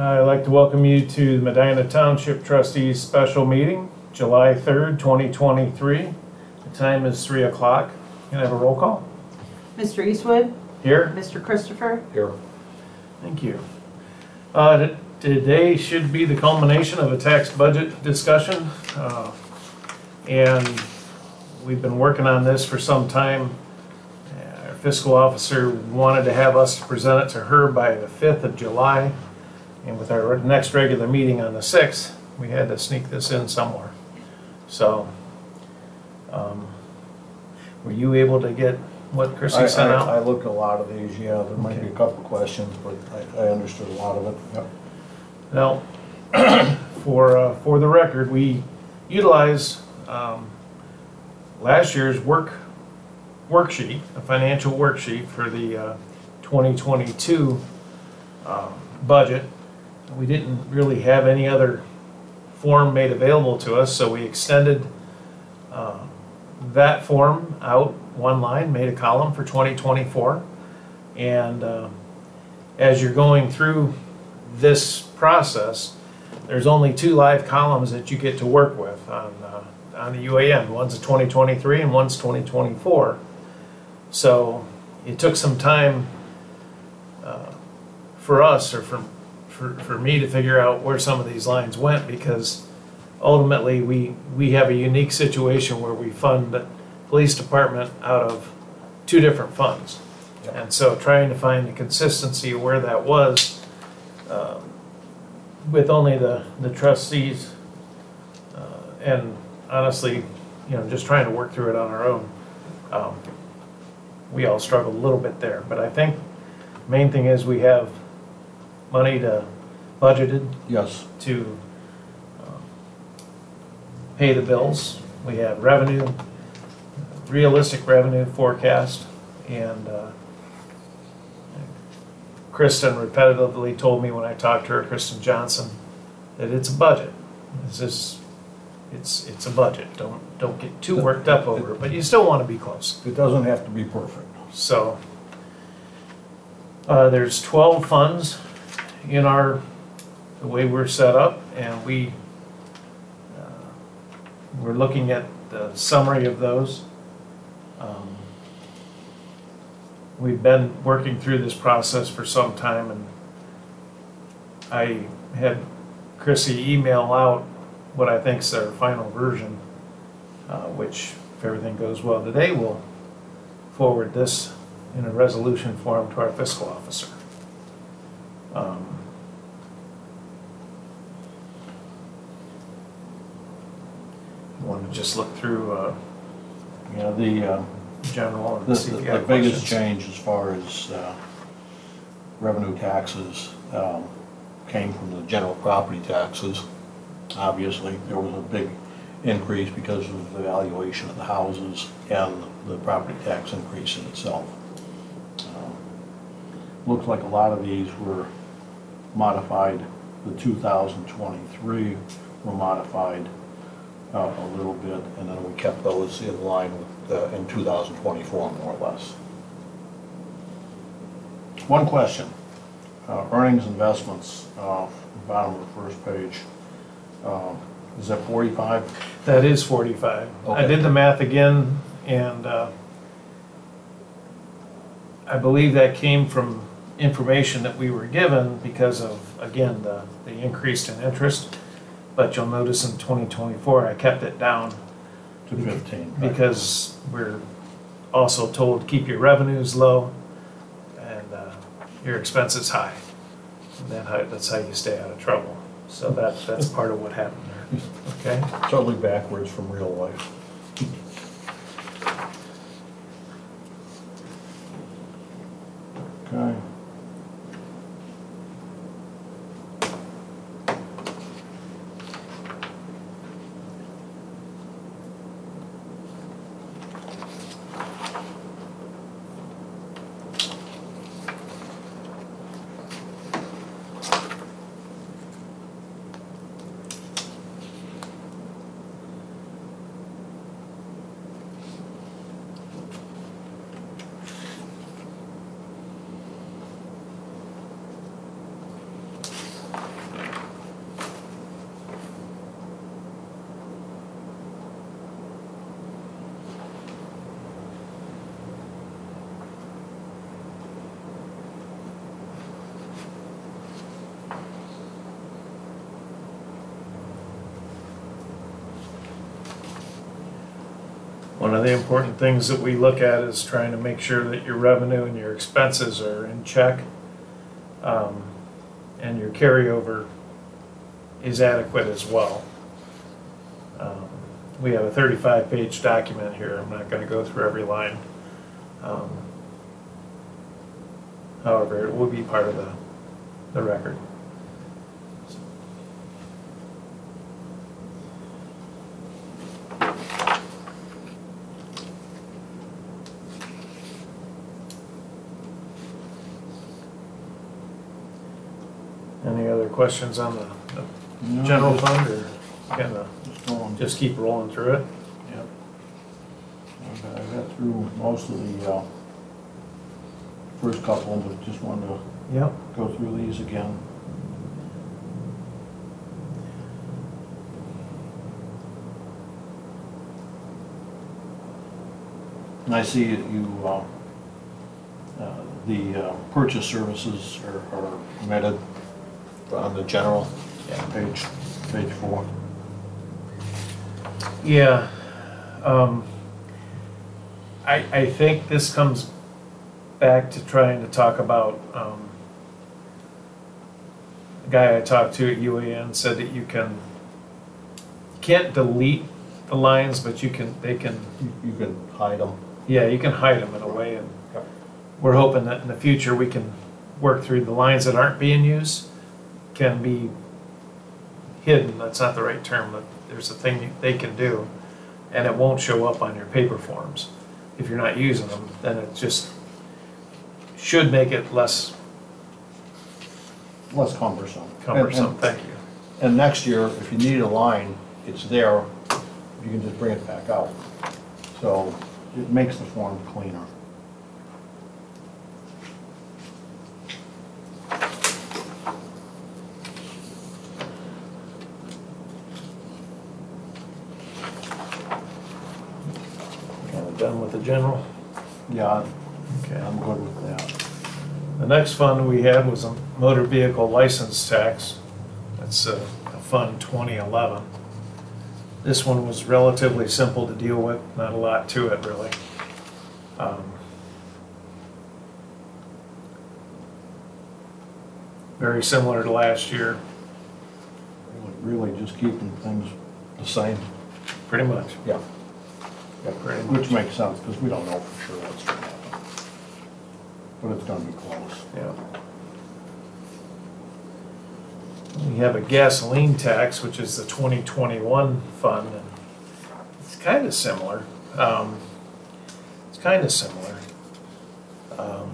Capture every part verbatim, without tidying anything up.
I'd like to welcome you to the Medina Township Trustees Special Meeting, July third, twenty twenty-three. The time is three o'clock. Can I have a roll call? Mister Eastwood? Here. Mister Christopher? Here. Thank you. Uh, t- today should be the culmination of a tax budget discussion. Uh, and we've been working on this for some time. Uh, Our fiscal officer wanted to have us present it to her by the fifth of July. And with our next regular meeting on the sixth, we had to sneak this in somewhere. So, um, were you able to get what Chrissy I, sent I, out? I looked at a lot of these, yeah, there might Okay. be a couple of questions, but I, I understood a lot of it. Yep. Now, for, uh, for the record, we utilize um, last year's work worksheet, a financial worksheet for the uh, twenty twenty-two um, budget. We didn't really have any other form made available to us, so we extended uh, that form out one line, made a column for twenty twenty-four. And uh, as you're going through this process, there's only two live columns that you get to work with on, uh, on the U A N. One's a twenty twenty-three and one's twenty twenty-four. So it took some time uh, for us, or for For, for me to figure out where some of these lines went, because ultimately we we have a unique situation where we fund the police department out of two different funds. Yep. And so trying to find the consistency of where that was um, with only the, the trustees uh, and honestly, you know, just trying to work through it on our own. Um, we all struggled a little bit there, but I think the main thing is we have money to budgeted Yes. to um, pay the bills. We have revenue, realistic revenue forecast, and uh, Kristen repetitively told me when I talked to her, Kristen Johnson, that it's a budget. It's just, it's it's a budget. Don't don't get too worked up over it, but you still want to be close. It doesn't have to be perfect. So uh, there's twelve funds in our, the way we're set up, and we uh, we're looking at the summary of those. Um, we've been working through this process for some time, and I had Chrissy email out what I think is their final version, uh, which, if everything goes well today, we'll forward this in a resolution form to our fiscal officer. Um, I want to just look through uh, Yeah, the, uh, general and the, see the, if you the have biggest questions. change as far as uh, revenue taxes um, came from the general property taxes. Obviously, there was a big increase because of the valuation of the houses and the property tax increase in itself. Um, Looks like a lot of these were modified. The two thousand twenty-three were modified uh, a little bit, and then we kept those in line with uh, in two thousand twenty-four, more or less. One question. Uh, earnings investments, uh, bottom of the first page. Uh, is that forty-five? That is forty-five. I Okay. did the math again, and uh, I believe that came from information that we were given because of, again, the, the increase in interest. But you'll notice in twenty twenty-four, I kept it down To fifteen. right. because we're also told keep your revenues low and uh, your expenses high. And then how, that's how you stay out of trouble. So that that's part of what happened there. Okay. Totally backwards from real life. Okay. One of the important things that we look at is trying to make sure that your revenue and your expenses are in check, um, and your carryover is adequate as well. Um, we have a thirty-five page document here. I'm not going to go through every line. Um, however, it will be part of the, the record. Any other questions on the, the No, general just- fund, or gonna Just going, just keep rolling through it? yep. I got- I got through most of the, uh, first couple, but just wanted to Yep. go through these again. And I see that you, uh, uh, the uh, purchase services are are omitted on the general, Yeah. page, page four. Yeah. Um, I, I think this comes back to trying to talk about, um, the guy I talked to at U A N said that you can, you can't delete the lines, but you can, they can, You you can hide them. yeah, you can hide them in a way, and we're hoping that in the future we can work through the lines that aren't being used can be hidden. That's not the right term, but there's a thing they can do, and it won't show up on your paper forms. If you're not using them, then it just should make it less Less cumbersome. cumbersome. And- Thank you. And and next year, if you need a line, it's there, you can just bring it back out. So it makes the form cleaner. Kind of done with the general. Yeah, Okay. I'm good with that. The next fund we had was a motor vehicle license tax. That's a, a fund twenty eleven. This one was relatively simple to deal with, not a lot to it really. Um, very similar to last year, Really just keeping things the same. pretty much. Yeah. Yeah, Pretty much. which makes sense, because we don't know for sure what's gonna happen. But it's gonna be close. Yeah. We have a gasoline tax, which is the twenty twenty-one fund, and it's kind of similar. Um, it's kind of similar. Um,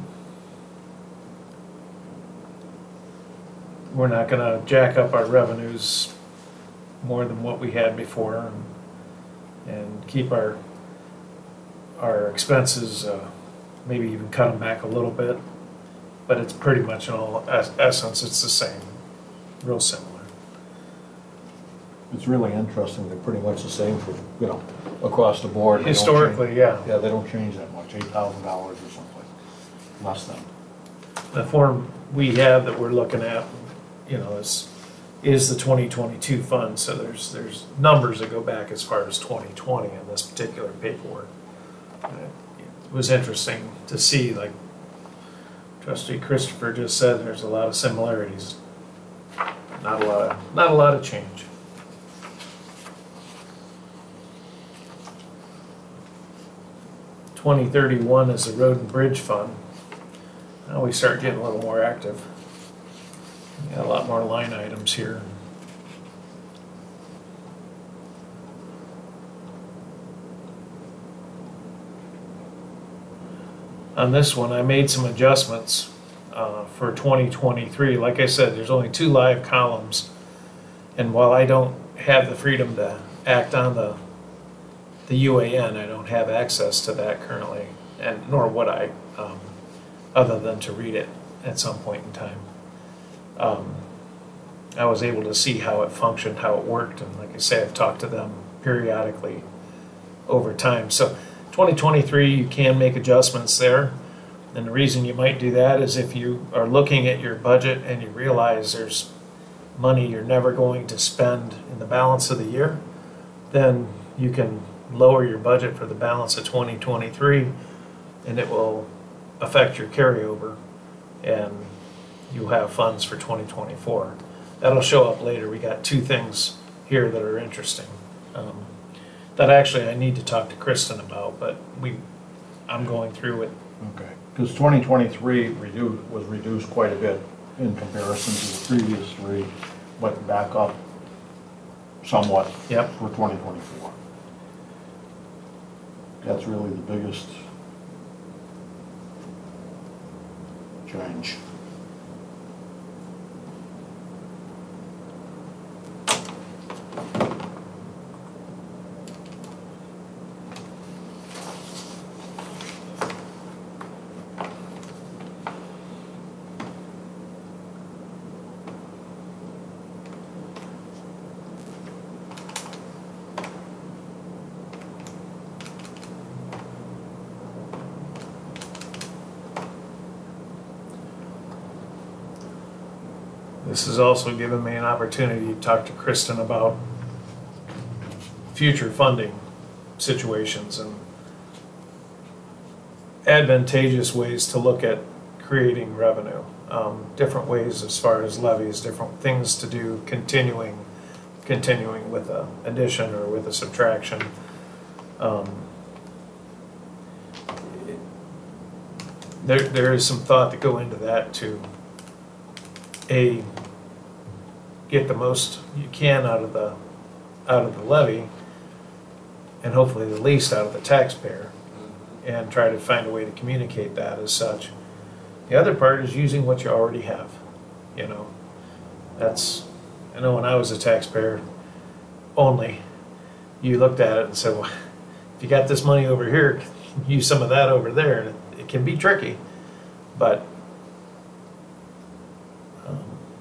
we're not going to jack up our revenues more than what we had before, and, and keep our our expenses, uh, maybe even cut them back a little bit. But it's pretty much in all es- essence, it's the same, real similar. It's really interesting, they're pretty much the same for, you know, across the board. They don't change- Historically, yeah. Yeah, they don't change that much, eight thousand dollars or something, less than. The form we have that we're looking at, you know, is, is the twenty twenty-two fund, so there's, there's numbers that go back as far as twenty twenty in this particular paperwork. And it it was interesting to see, like Trustee Christopher just said, there's a lot of similarities. Not a lot of, not a lot of change. twenty thirty-one is the road and bridge fund. Now we start getting a little more active. Got a lot more line items here. On this one, I made some adjustments uh, for twenty twenty-three. Like I said, there's only two live columns, and while I don't have the freedom to act on the the U A N, I don't have access to that currently, and nor would I, um, other than to read it at some point in time. Um, I was able to see how it functioned, how it worked, and like I say, I've talked to them periodically over time. So twenty twenty-three, you can make adjustments there. And the reason you might do that is if you are looking at your budget and you realize there's money you're never going to spend in the balance of the year, then you can lower your budget for the balance of twenty twenty-three, and it will affect your carryover, and you'll have funds for twenty twenty-four. That'll show up later. We got two things here that are interesting. Um, that actually I need to talk to Kristen about, but we, I'm going through it. Okay. Because twenty twenty-three reduced, was reduced quite a bit in comparison to the previous three, but back up somewhat Yep. for twenty twenty-four. That's really the biggest change. This has also given me an opportunity to talk to Kristen about future funding situations and advantageous ways to look at creating revenue. Um, different ways as far as levies, different things to do, continuing, continuing with a addition or with a subtraction. Um, there, there is some thought to go into that to a get the most you can out of the out of the levy, and hopefully the least out of the taxpayer, and try to find a way to communicate that as such. The other part is using what you already have. You know, that's, I know when I was a taxpayer only, you looked at it and said, well, if you got this money over here, use some of that over there, and it, it can be tricky, but um,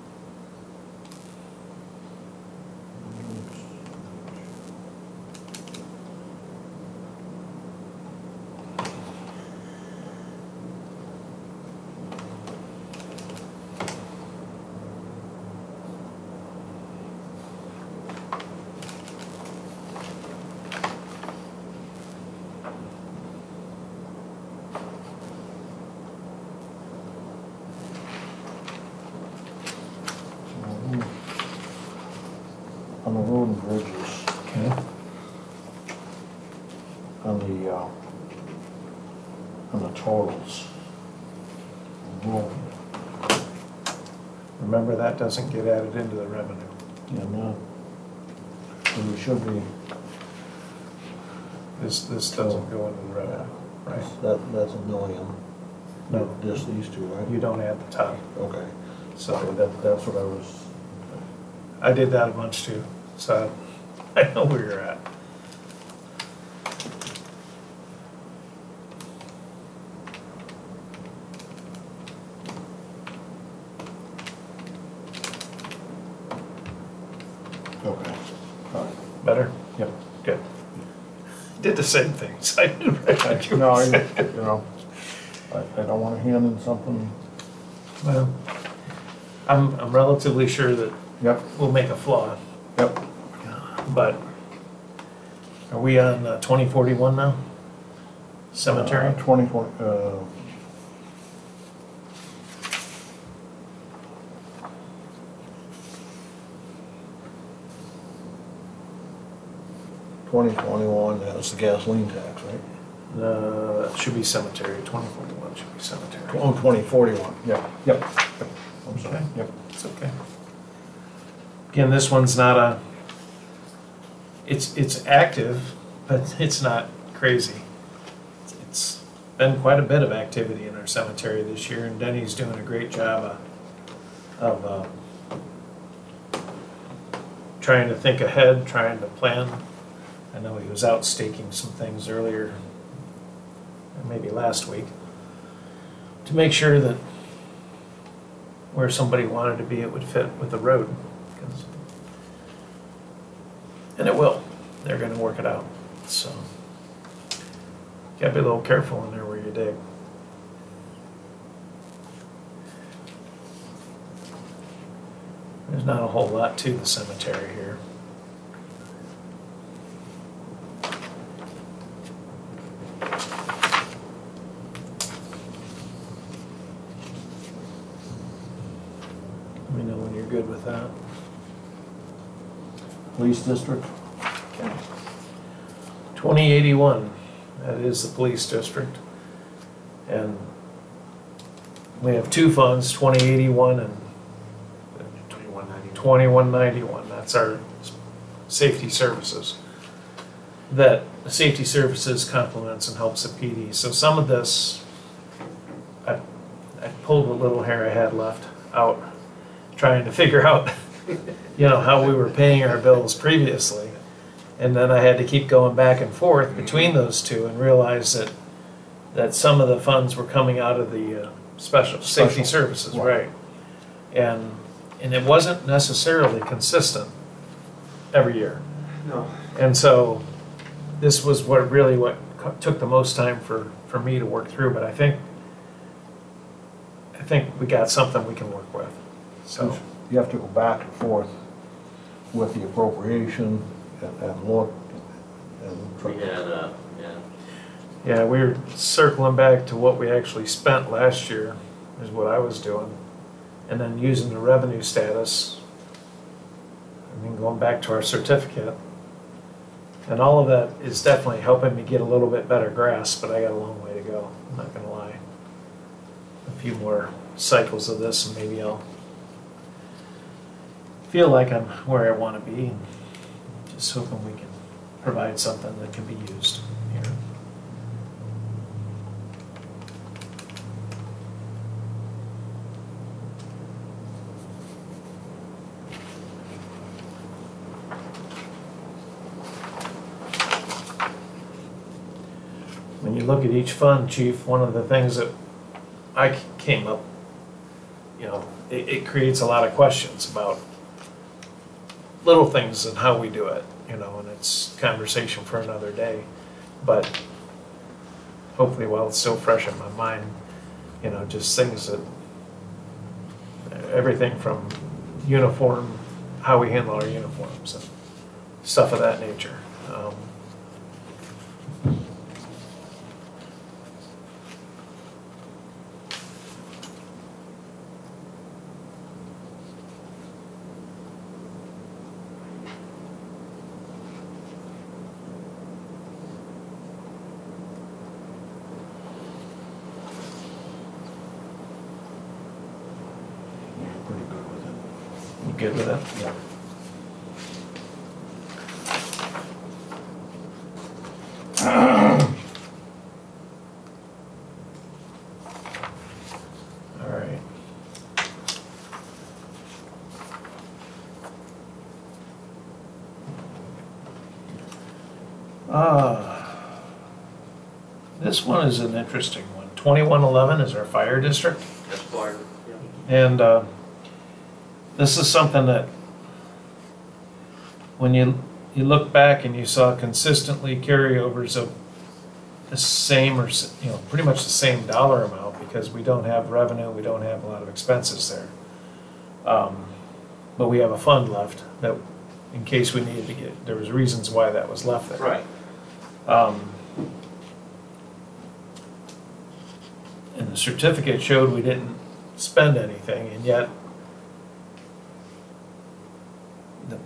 On the road and bridges, okay. on the, uh, on the totals. Well, Remember, that doesn't get added into the revenue. yeah, no. So we should be, This this doesn't go into the revenue, right? that, that's a million. No. Just these two, right? You don't add the top. Okay. So Okay, that, that's what I was, I did that a bunch too, so I know where you're at. okay. All right. Better? Yep. Good. Did the same things. I knew right what you No, were I, saying. you know, I, I don't wanna hand in something, Well, I'm, I'm relatively sure that yep, we'll make a flaw, yep. but are we on uh, twenty forty-one now? Cemetery? Uh, Twenty, twenty, uh. Twenty twenty-one, that's the gasoline tax, right? Uh, it should be cemetery, twenty forty-one should be cemetery. Oh, twenty forty-one, yep, yep, yep. I'm sorry, Okay. yep. It's okay. Again, this one's not a, it's, it's active, but it's not crazy. It's been quite a bit of activity in our cemetery this year, and Denny's doing a great job of, of uh, trying to think ahead, trying to plan. I know he was out staking some things earlier, or maybe last week, to make sure that where somebody wanted to be, it would fit with the road. 'Cause- And it will. They're gonna work it out, so. Gotta be a little careful in there where you dig. There's not a whole lot to the cemetery here. you're good with that. Police district, twenty eighty-one, that is the police district. And we have two funds, twenty eighty-one and Twenty-one ninety. twenty-one ninety-one. That's our s- safety services. That the safety services complements and helps the P D. So some of this, I, I pulled what little hair I had left out, trying to figure out, you know, how we were paying our bills previously. And then I had to keep going back and forth between those two and realize that, that some of the funds were coming out of the uh, special safety Special. services, Right. right? And, and it wasn't necessarily consistent every year. No. And so this was what really what co- took the most time for, for me to work through, but I think, I think we got something we can work with, so. you have to go back and forth with the appropriation and, and look and try. We had, uh, yeah, Yeah, we were circling back to what we actually spent last year, is what I was doing. And then using the revenue status, and then going back to our certificate. And all of that is definitely helping me get a little bit better grasp, but I got a long way to go, I'm not gonna lie. A few more cycles of this and maybe I'll feel like I'm where I wanna be. And just hoping we can provide something that can be used here. When you look at each fund, Chief, one of the things that I c- came up, you know, it, it creates a lot of questions about little things and how we do it, you know, and it's conversation for another day. But hopefully while it's still fresh in my mind, you know, just things that, everything from uniform, how we handle our uniforms and stuff of that nature. Um, You're pretty good with it. You good with that? Yeah. All right. Ah, this one is an interesting one. twenty-one eleven is our fire district. that's fire, yeah. And uh, this is something that, when you, you look back and you saw consistently carryovers of the same or, s- you know, pretty much the same dollar amount, because we don't have revenue, we don't have a lot of expenses there. Um, But we have a fund left that, in case we needed to get, there was reasons why that was left there. Right. Um, And the certificate showed we didn't spend anything, and yet the,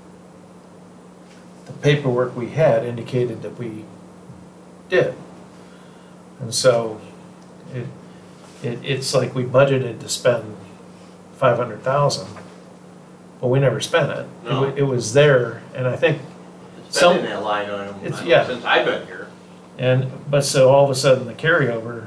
the paperwork we had indicated that we did. And so it, it, it's like we budgeted to spend five hundred thousand, but we never spent it. It No. wa- It was there, and I think It's Some- been in that line item, It's- uh, yeah. since I've been here. And, but so all of a sudden, the carryover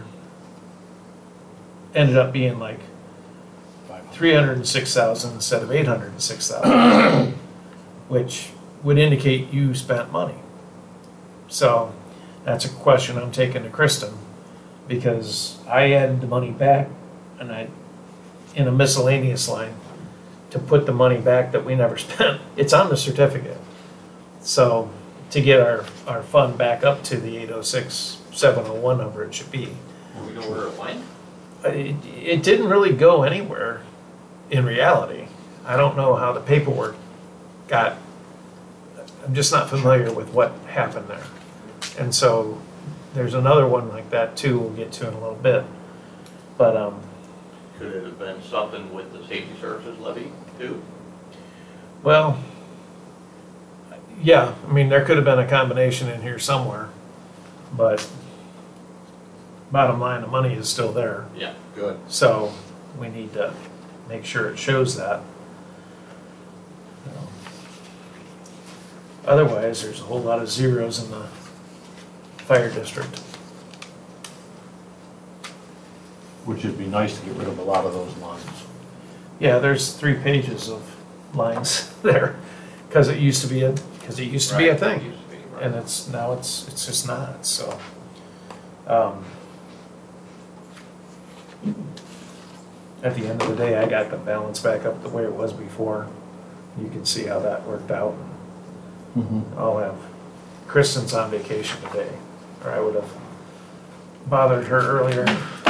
ended up being like three hundred and six thousand instead of eight hundred and six thousand, which would indicate you spent money. So that's a question I'm taking to Kristen, because I added the money back and I, in a miscellaneous line, to put the money back that we never spent. It's on the certificate. So to get our, our fund back up to the eight oh six, seven oh one number it should be. Do we know where it went? It, it didn't really go anywhere in reality. I don't know how the paperwork got, I'm just not familiar with what happened there. And so there's another one like that too, we'll get to in a little bit. But, um, Could it have been something with the safety services levy? Two? Well, yeah, I mean, there could have been a combination in here somewhere, but bottom line, the money is still there. Yeah, good. So we need to make sure it shows that. Otherwise, there's a whole lot of zeros in the fire district. Which would be nice to get rid of a lot of those lines. Yeah, there's three pages of lines there, because it used to be a, because it used to be a Right, thing. used to be, right. And it's, now it's, it's just not, so. um, At the end of the day, I got the balance back up the way it was before. You can see how that worked out. Mm-hmm. I'll have, Kristen's on vacation today, or I would have bothered her earlier.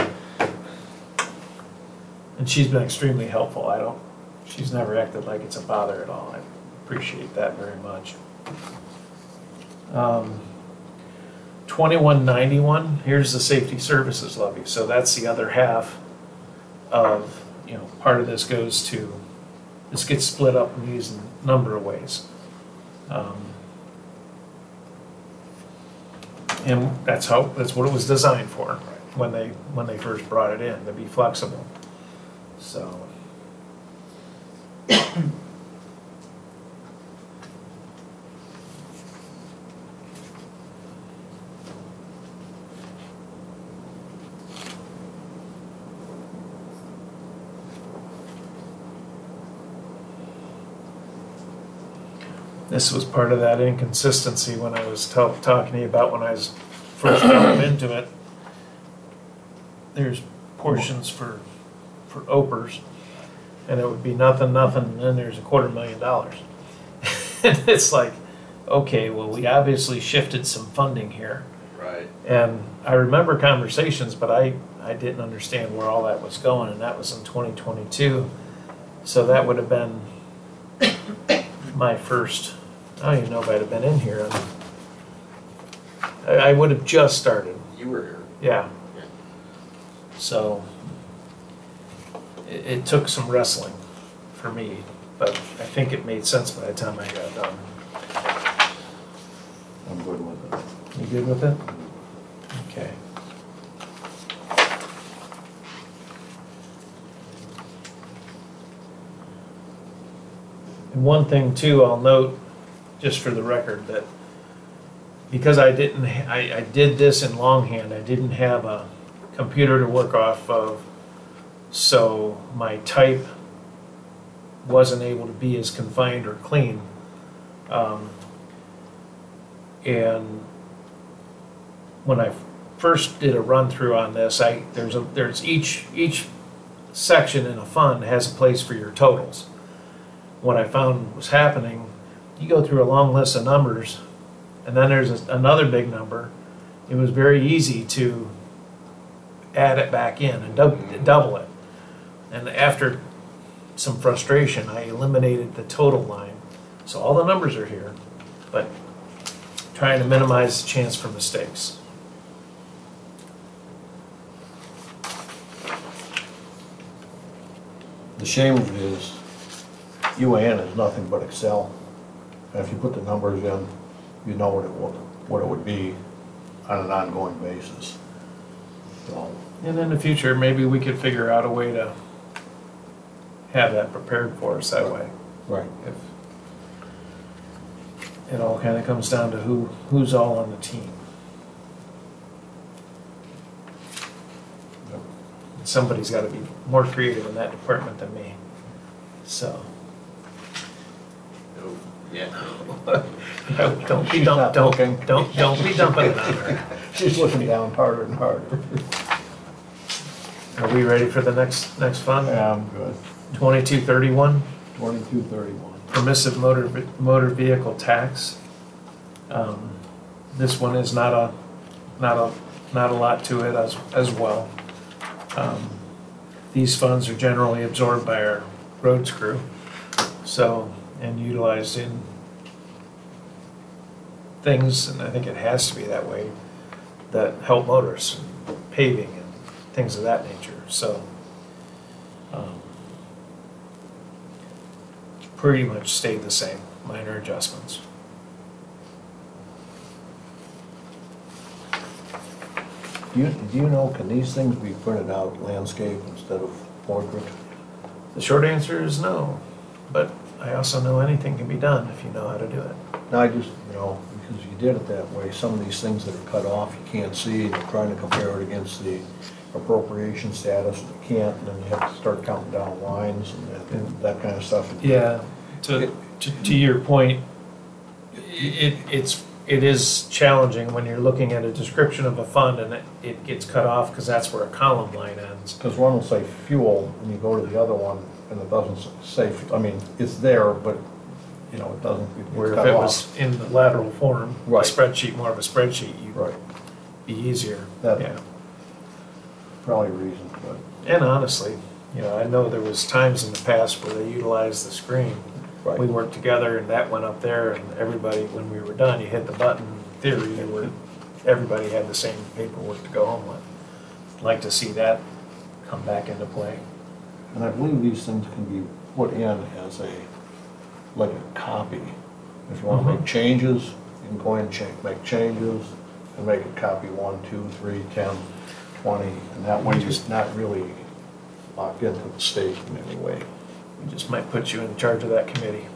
And she's been extremely helpful. I don't, she's never acted like it's a bother at all. I appreciate that very much. Um, twenty-one ninety-one, here's the safety services levy. So that's the other half of, you know, part of this goes to, this gets split up in these number of ways. Um, and that's how, that's what it was designed for when they, when they first brought it in, to be flexible. So. This was part of that inconsistency when I was ta- talking to you about when I was first going into it. There's portions for, for O P E Rs, and it would be nothing, nothing, and then there's a quarter million dollars. And it's like, okay, well, we obviously shifted some funding here. Right. And I remember conversations, but I, I didn't understand where all that was going, and that was in twenty twenty-two. So that would have been my first, I don't even know if I'd have been in here. I, I would have just started, You were here. yeah. Yeah. So it, it took some wrestling for me, but I think it made sense by the time I got done. I'm good with it. You good with it? Okay. And one thing too, I'll note, just for the record, that because I didn't, I, I did this in longhand, I didn't have a computer to work off of, so my type wasn't able to be as confined or clean. Um, and when I first did a run through on this, I there's a there's each each section in a fund has a place for your totals. What I found was happening, you go through a long list of numbers, and then there's a, another big number. It was very easy to add it back in and dub, double it. And after some frustration, I eliminated the total line. So all the numbers are here, but trying to minimize the chance for mistakes. The shame of it is, U A N is nothing but Excel. And if you put the numbers in, you know what it would, what it would be on an ongoing basis. So, And in the future, maybe we could figure out a way to have that prepared for us that way. right. If it all kind of comes down to who, who's all on the team. Yep. Somebody's got to be more creative in that department than me. So, Oh, yeah. don't, don't be She's dump, not don't, looking. don't, don't be dumping it on her. She's looking down harder and harder. Are we ready for the next, next fund? Yeah, I'm good. Twenty-two thirty-one, Twenty-two thirty-one. permissive motor, motor vehicle tax. Um, This one is not a, not a, not a lot to it as, as well. Um, These funds are generally absorbed by our roads crew, so, and utilized in things, and I think it has to be that way, that help motorists, paving and things of that nature, so. um, pretty much stayed the same, minor adjustments. Do you, do you know, can these things be printed out landscape instead of portrait? The short answer is no, but I also know anything can be done if you know how to do it. No, I just, you know, because you did it that way, some of these things that are cut off, you can't see, and you're trying to compare it against the appropriation status, and you can't, and then you have to start counting down lines and that- and that kind of stuff. Yeah, to, to, to your point, it, it's, it is challenging when you're looking at a description of a fund and it, it gets cut off because that's where a column line ends. Because one will say fuel, and you go to the other one, and it doesn't say, I mean, it's there, but, you know, it doesn't, it's Where if cut it off. was in the lateral form, a Right. spreadsheet, more of a spreadsheet, you'd Right, be easier. That- Yeah. probably a reason, but, And honestly, you know, I know there was times in the past where they utilized the screen. right. We worked together and that went up there and everybody, when we were done, you hit the button, in theory, you were, everybody had the same paperwork to go home with. I'd like to see that come back into play. And I believe these things can be put in as a, like a copy. If you want to Mhm. make changes, you can go in and cha- make changes, and make a copy one, two, three, ten, twenty, and that way you're not really locked into the state in any way. We just might put you in charge of that committee.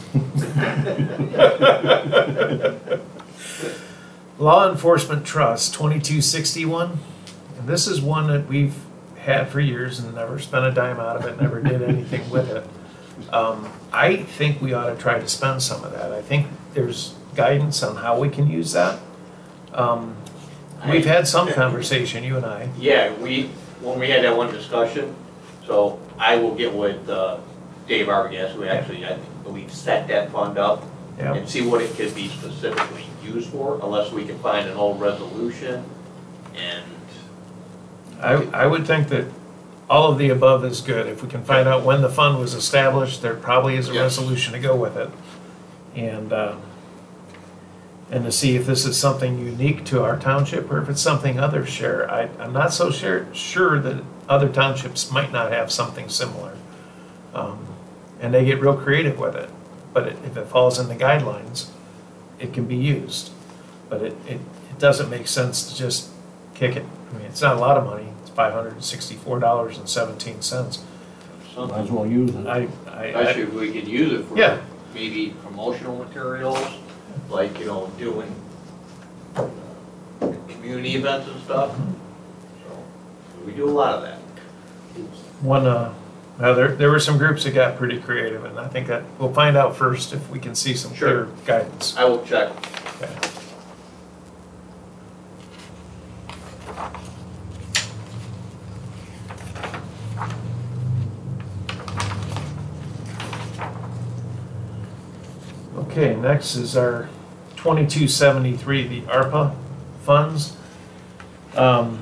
Law Enforcement Trust, twenty-two sixty-one. And this is one that we've had for years and never spent a dime out of it, never did anything with it. Um, I think we ought to try to spend some of that. I think there's guidance on how we can use that. Um, We've had some conversation, you and I. Yeah, we, when we had that one discussion, so I will get with uh, Dave Arbogast, who actually, I believe, set that fund up, Yeah. and see what it could be specifically used for, unless we can find an old resolution, and, I, I would think that all of the above is good. If we can find out when the fund was established, there probably is a Yes. resolution to go with it. And, uh, and to see if this is something unique to our township or if it's something others share. I, I'm not so sure, sure that other townships might not have something similar. Um, And they get real creative with it. But it- if it falls in the guidelines, it can be used. But it, it, it doesn't make sense to just kick it. I mean, it's not a lot of money. It's five hundred sixty-four dollars and seventeen cents. Might as something. well use it. I, I, Especially I, if we could use it Yeah. for maybe promotional materials, like, you know, doing uh, community events and stuff. So, we do a lot of that. one, uh, now there, there were some groups that got pretty creative, and I think that, we'll find out first if we can see some clear Sure. guidance. I will check. Okay. Okay, next is our twenty-two seventy-three, the ARPA funds. Um,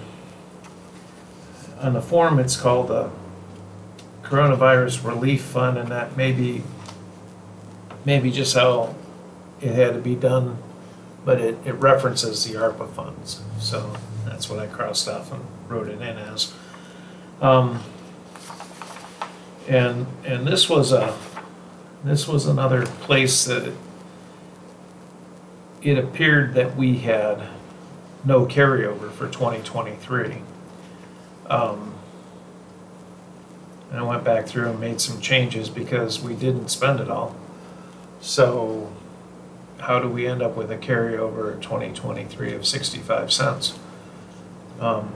On the form, it's called the Coronavirus Relief Fund, and that may be, maybe just how it had to be done, but it, it references the ARPA funds. So that's what I crossed off and wrote it in as. Um, And, and this was a, this was another place that it appeared that we had no carryover for twenty twenty-three. Um, and I went back through and made some changes because we didn't spend it all. So how do we end up with a carryover in twenty twenty-three of sixty-five cents? Um,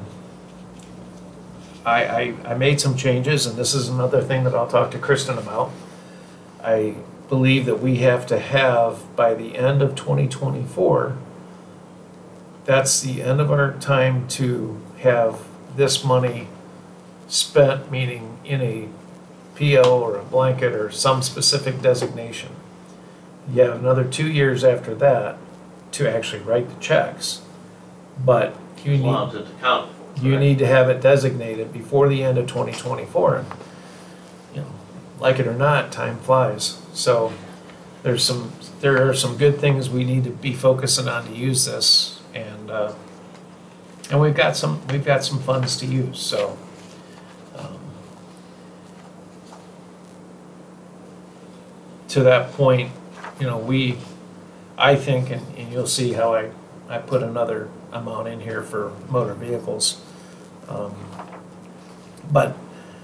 I, I, I made some changes, and this is another thing that I'll talk to Kristen about. I believe that we have to have, by the end of twenty twenty-four, that's the end of our time to have this money spent, meaning in a P O or a blanket or some specific designation. You have another two years after that to actually write the checks, but you As long need, as it's accounted for. you correct? need to have it designated before the end of twenty twenty-four. And, you know, like it or not, time flies. So there's some, there are some good things we need to be focusing on to use this, and uh, and we've got some, we've got some funds to use. So. Um, to that point, you know, we, I think, and, and you'll see how I, I put another amount in here for motor vehicles. Um, But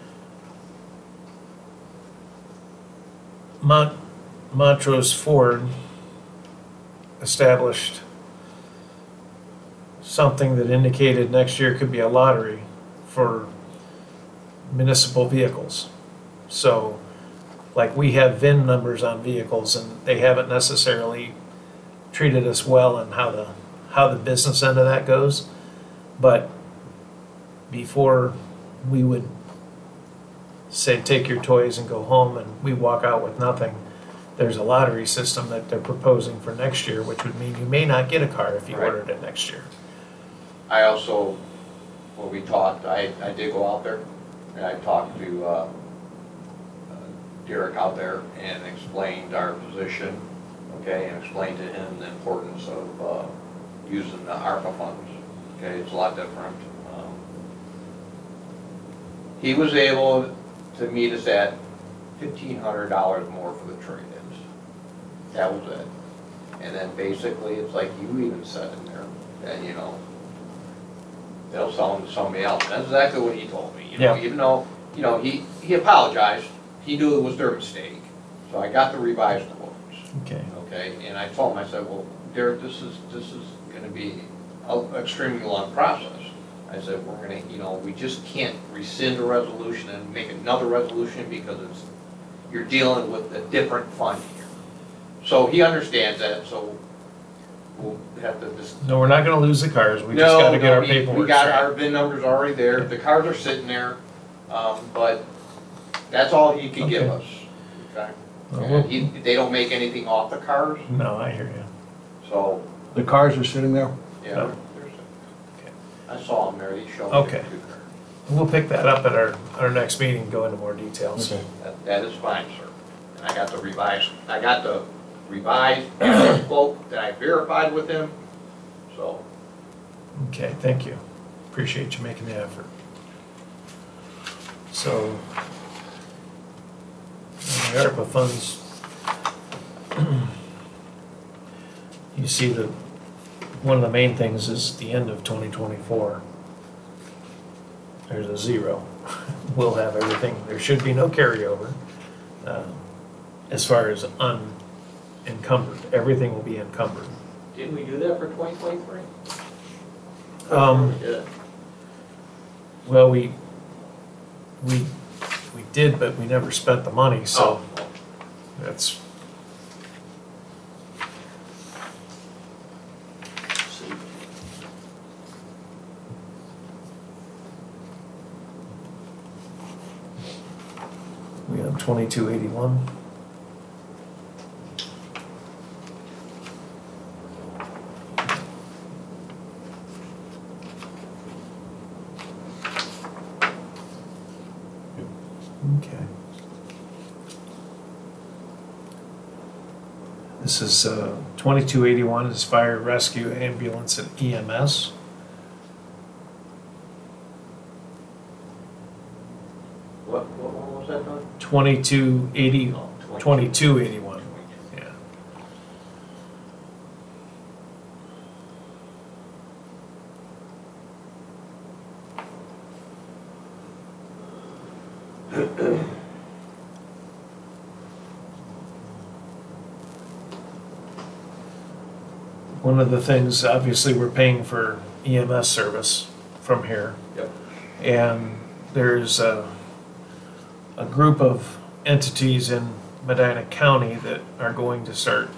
Mont, Montrose Ford established something that indicated next year could be a lottery for municipal vehicles. So, like, we have V I N numbers on vehicles, and they haven't necessarily treated us well in how the how the business end of that goes. But before we would say, take your toys and go home, and we walk out with nothing, there's a lottery system that they're proposing for next year, which would mean you may not get a car if you Right. ordered it next year. I also, when we talked, I, I did go out there, and I talked to uh, uh, Derek out there and explained our position, okay, and explained to him the importance of uh, using the ARPA funds, okay, it's a lot different. Um, He was able to meet us at fifteen hundred dollars more for the trade-ins. That was it. And then basically, it's like you even said in there, that, you know, they'll sell them to somebody else. That's exactly what he told me, you know, Yeah. even though, you know, he, he apologized. He knew it was their mistake. So I got the revised quotes, Okay. okay? And I told him, I said, well, Derek, this is, this is gonna be an extremely long process. I said, we're gonna, you know, we just can't rescind a resolution and make another resolution because it's, you're dealing with a different fund here. So he understands that, so we'll have to just. No, we're not gonna lose the cars, we just No, gotta get no, our we- paperwork We got straight. our V I N numbers already there, the cars are sitting there, um, but that's all he can give Okay. us, okay? Well, And he, they don't make anything off the cars, No, I hear you. so, The cars are sitting there? yeah, No. they're- Okay. I saw them there, he showed me. Okay. We'll pick that up at our, our next meeting, go into more details. Okay. That, that is fine, sir. And I got the revised, I got the revised quote that I verified with him, so. Okay, thank you. Appreciate you making the effort. So, the ARPA funds, you see that one of the main things is the end of twenty twenty-four. There's a zero. We'll have everything, there should be no carryover uh, as far as unencumbered. Everything will be encumbered. Didn't we do that for twenty twenty-three? Um, We did. Well, we, we, we did, but we never spent the money, so Oh, that's, see. we have twenty-two eighty-one. Okay. This is, uh, twenty-two eighty-one is fire rescue ambulance and E M S. What, what one was that done? Twenty-two eighty, Oh, twenty-two eighty-one, yeah. One of the things, obviously, we're paying for E M S service from here. Yep. And there's a, a group of entities in Medina County that are going to start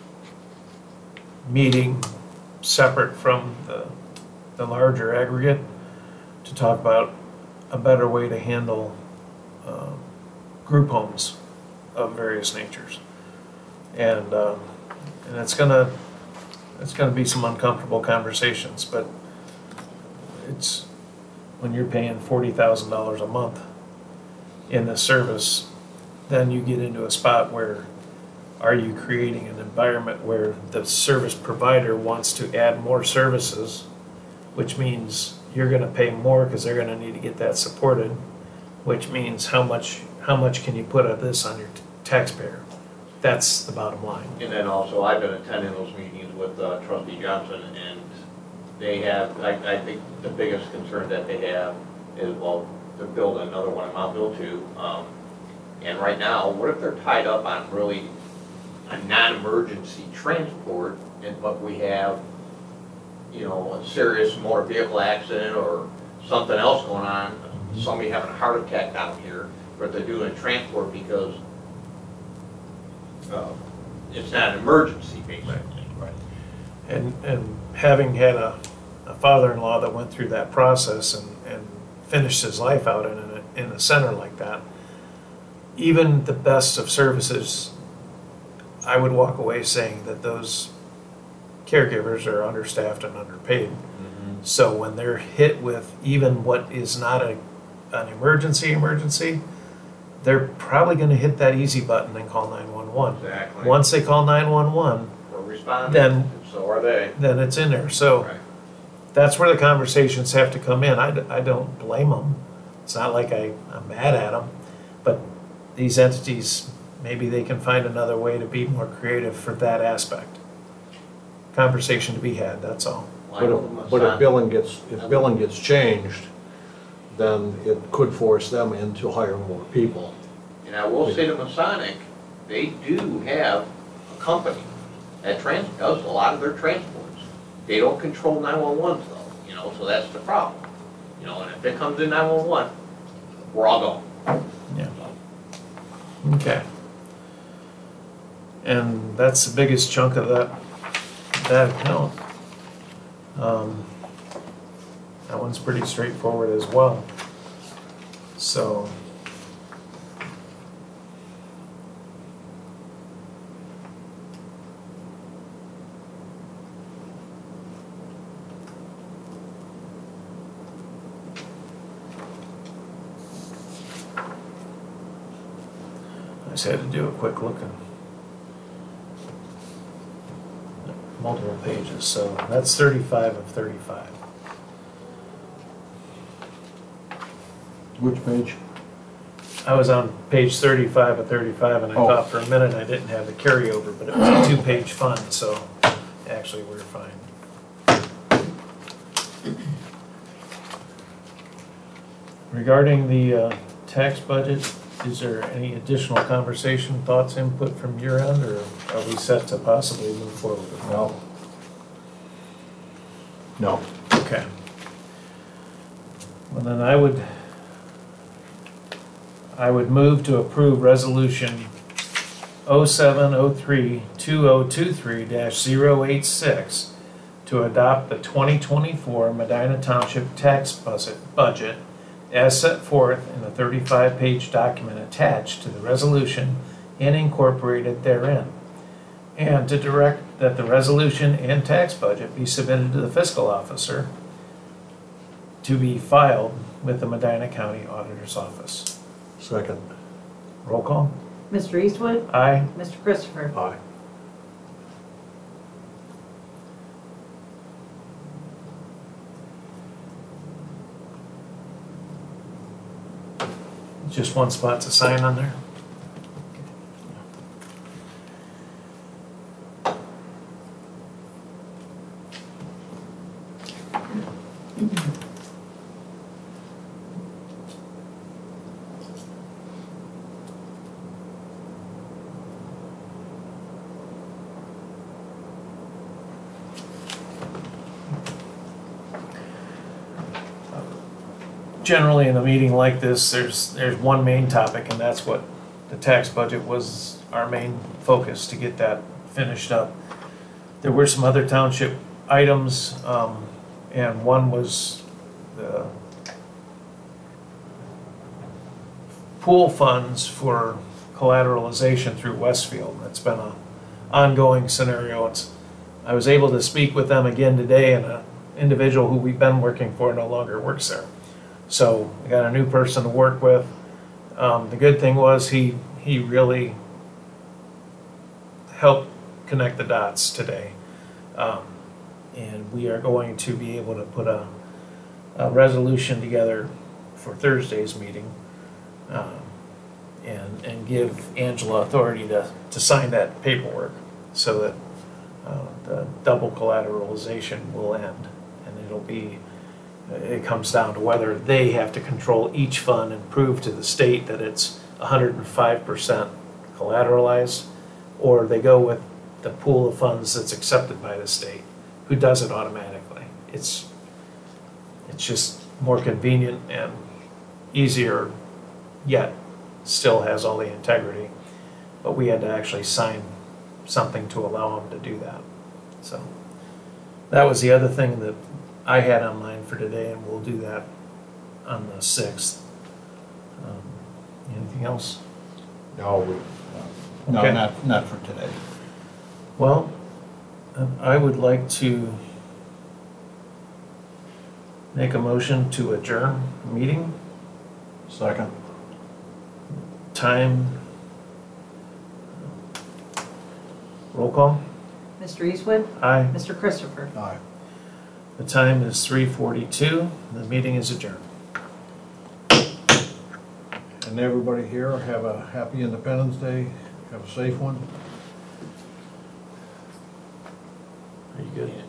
meeting separate from the, the larger aggregate to talk about a better way to handle uh, group homes of various natures. And, uh, and it's gonna, it's gonna be some uncomfortable conversations, but it's, when you're paying forty thousand dollars a month in this service, then you get into a spot where are you creating an environment where the service provider wants to add more services, which means you're gonna pay more because they're gonna need to get that supported, which means how much, how much can you put of this on your t- taxpayer? That's the bottom line. And then also, I've been attending those meetings with uh, trustee Johnson, and they have, I, I think the biggest concern that they have is, well, they're building another one in Montville too. Um, and right now, what if they're tied up on really a non-emergency transport, and, but we have, you know, a serious motor vehicle accident or something else going on, somebody having a heart attack down here, but they're doing transport because uh, it's not an emergency, basically. Right. And, and having had a, a father-in-law that went through that process and, and finished his life out in a, in a center like that, even the best of services, I would walk away saying that those caregivers are understaffed and underpaid. Mm-hmm. So when they're hit with even what is not a, an emergency emergency, they're probably going to hit that easy button and call nine one one. Exactly. Once they call nine one one, We're responding, Then- and so are they. then it's in there. So Right. that's where the conversations have to come in. I, d- I don't blame them. It's not like I, I'm mad at them. But these entities, maybe they can find another way to be more creative for that aspect. Conversation to be had, that's all. Well, I But know if, the but if Masonic- billing gets, if billing gets changed, then it could force them into hiring more people. And I will say to Masonic, they do have a company that trans, does a lot of their transports. They don't control nine one ones though, you know, so that's the problem. You know, and if it comes in nine one one, we're all going. Yeah. Okay. And that's the biggest chunk of that, that account. Um, That one's pretty straightforward as well. So. I just had to do a quick look and multiple pages, so that's thirty-five of thirty-five. Which page? I was on page thirty-five of thirty-five, and I Oh. thought for a minute I didn't have the carryover, but it was a two-page fund, so actually we're fine. Regarding the uh, tax budget, is there any additional conversation, thoughts, input from your end, or are we set to possibly move forward? No. No. Okay. Well, then I would, I would move to approve resolution oh seven oh three two oh two three dash zero eight six to adopt the twenty twenty-four Medina Township tax budget, budget as set forth in the thirty-five page document attached to the resolution and incorporated therein, and to direct that the resolution and tax budget be submitted to the fiscal officer to be filed with the Medina County Auditor's Office. Second. Roll call. Mister Eastwood? Aye. Mister Christopher? Aye. Just one spot to sign on there. Generally, in a meeting like this, there's, there's one main topic, and that's what the tax budget was our main focus, to get that finished up. There were some other township items, um, and one was the pool funds for collateralization through Westfield. That's been a ongoing scenario. It's, I was able to speak with them again today, and an individual who we've been working for no longer works there. So I got a new person to work with. Um, the good thing was he he really helped connect the dots today, um, and we are going to be able to put a, a resolution together for Thursday's meeting, um, and, and give Angela authority to, to sign that paperwork so that uh, the double collateralization will end. And it'll be, it comes down to whether they have to control each fund and prove to the state that it's one hundred five percent collateralized, or they go with the pool of funds that's accepted by the state, who does it automatically. It's, it's just more convenient and easier, yet still has all the integrity. But we had to actually sign something to allow them to do that. So that was the other thing that I had on mind for today, and we'll do that on the sixth. Um, anything else? No, we, no, Okay. not, not for today. Well, um, I would like to make a motion to adjourn the meeting. Second? Time. Roll call. Mister Eastwood? Aye. Mister Christopher? Aye. The time is three forty-two. The meeting is adjourned. And everybody here, have a happy Independence Day, have a safe one. Are you good?